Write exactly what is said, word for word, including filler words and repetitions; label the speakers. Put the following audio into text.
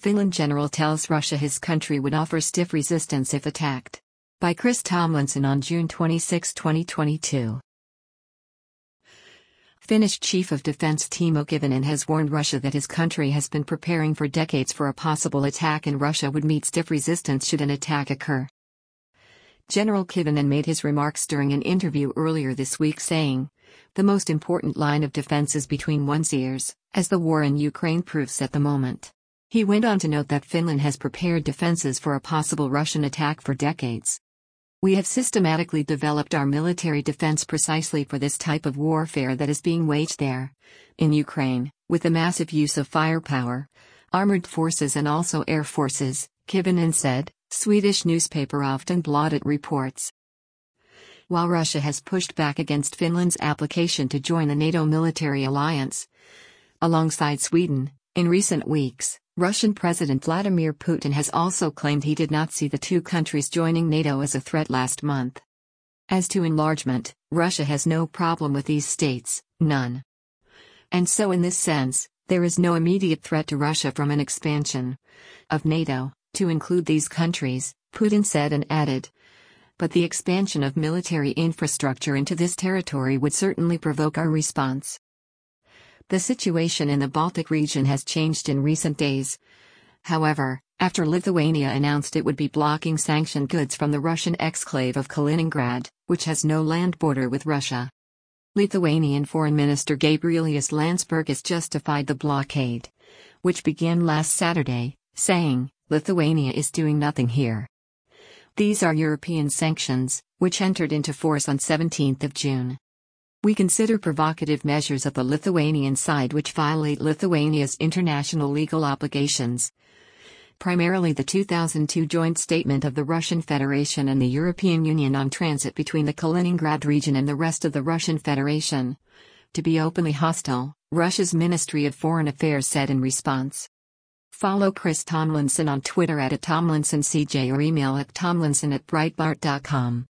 Speaker 1: Finland general tells Russia his country would offer stiff resistance if attacked. By Chris Tomlinson on June twenty-sixth, twenty twenty-two. Finnish Chief of Defense Timo Kivinen has warned Russia that his country has been preparing for decades for a possible attack and Russia would meet stiff resistance should an attack occur. General Kivinen made his remarks during an interview earlier this week saying, "The most important line of defense is between one's ears, as the war in Ukraine proves at the moment." He went on to note that Finland has prepared defenses for a possible Russian attack for decades. "We have systematically developed our military defense precisely for this type of warfare that is being waged there, in Ukraine, with the massive use of firepower, armored forces and also air forces," Kivinen said, Swedish newspaper Aftonbladet reports. While Russia has pushed back against Finland's application to join the NATO military alliance, alongside Sweden, in recent weeks, Russian President Vladimir Putin has also claimed he did not see the two countries joining NATO as a threat last month. As to enlargement, Russia has no problem with these states, none. And so in this sense, there is no immediate threat to Russia from an expansion of NATO, to include these countries, Putin said and added. But the expansion of military infrastructure into this territory would certainly provoke our response. The situation in the Baltic region has changed in recent days. However, after Lithuania announced it would be blocking sanctioned goods from the Russian exclave of Kaliningrad, which has no land border with Russia. Lithuanian Foreign Minister Gabrielius Landsbergis justified the blockade, which began last Saturday, saying, "Lithuania is doing nothing here. These are European sanctions, which entered into force on seventeenth of June. We consider provocative measures of the Lithuanian side which violate Lithuania's international legal obligations. Primarily the two thousand two joint statement of the Russian Federation and the European Union on transit between the Kaliningrad region and the rest of the Russian Federation. To be openly hostile," Russia's Ministry of Foreign Affairs said in response. Follow Chris Tomlinson on Twitter at Tomlinson C J or email at tomlinson at breitbart dot com.